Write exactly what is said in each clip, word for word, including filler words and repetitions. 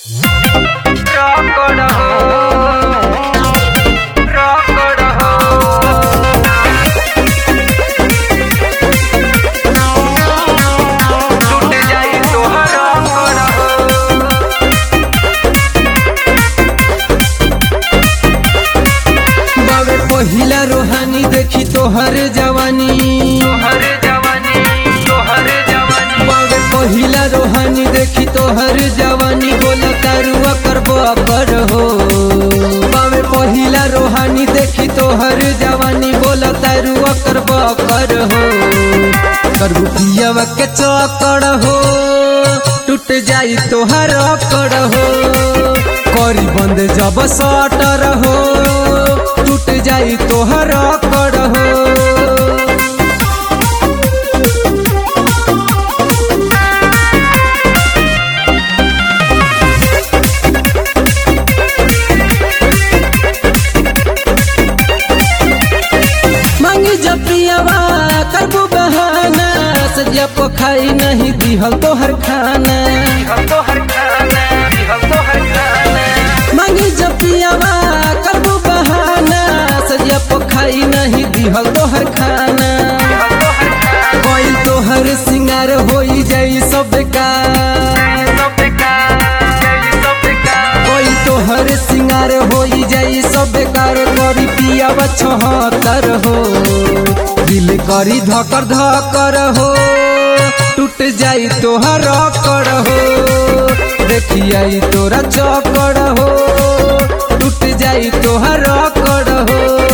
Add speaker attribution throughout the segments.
Speaker 1: पहिला रोहानी देखी तोहर जवानी
Speaker 2: तोहर जवानी तोहर जवानी
Speaker 1: बावे पहिला रोहानी देखी तोहर जवानी बोला तारुआ करबो पर हो बावे पहिला रोहानी देखी तोहर जवानी बोला तारुआ करबो कर हो करबू पियावा के चौकड़ हो टूट जाई तोहर अकड़ हो करी बंद जब सटर हो टूट जाई तोहर अकड़ हो मांगी जब प्रियवा करबू बहाना सजिया पोखाई नहीं दिहल तोहर खाना
Speaker 2: हम तोहर खाना हम तोहर खाना
Speaker 1: मांगी जब प्रियवा करबू बहाना सजिया पोखाई नहीं दिहल तोहर खाना
Speaker 2: हम तोहर खाना
Speaker 1: कोई तोहर सिंगार होई जाई सब बेकार
Speaker 2: सब बेकार सब बेकार
Speaker 1: कोई तोहर सिंगार होई जाई सब बेकार करी पियावा छहतर हो दिल करी धकर धकर हो टूट जाई तोहर अकड़ हो देखी आई तोरा चौकड़ हो टूट जाई तोहर अकड़ हो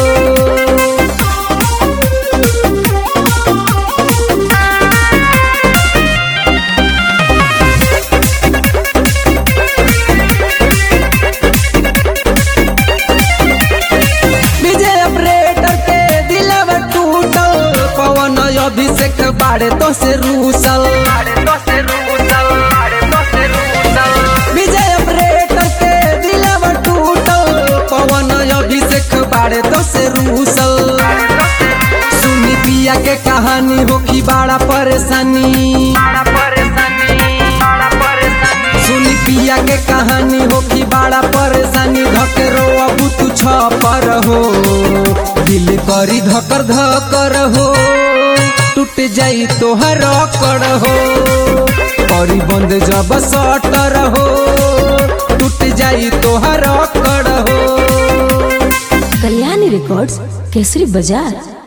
Speaker 1: विजय ऑपरेटर के दिलवा टूटल पवन अभिषेक बाड़े तो से रूसल
Speaker 2: अरे तो से रूसल अरे तो से रूसल
Speaker 1: विजय ऑपरेटर के दिलवा टूटल पवन अभिषेक बाड़े तो से रूसल
Speaker 2: अरे तो से
Speaker 1: सुनी पिया के कहानी होखी बड़ा परेशानी
Speaker 2: बड़ा परेशानी बड़ा परेशानी
Speaker 1: सुनी पिया के कहानी होखी बड़ा परेशानी धकेरो अबू तू छपर हो दिल करी धकर धकर हो टूट जाई तोहर अकड़ हो करी बंद जब सटर हो टूट जाई तोहर अकड़ हो।
Speaker 3: कल्याणी रिकॉर्ड्स केसरी बाजार।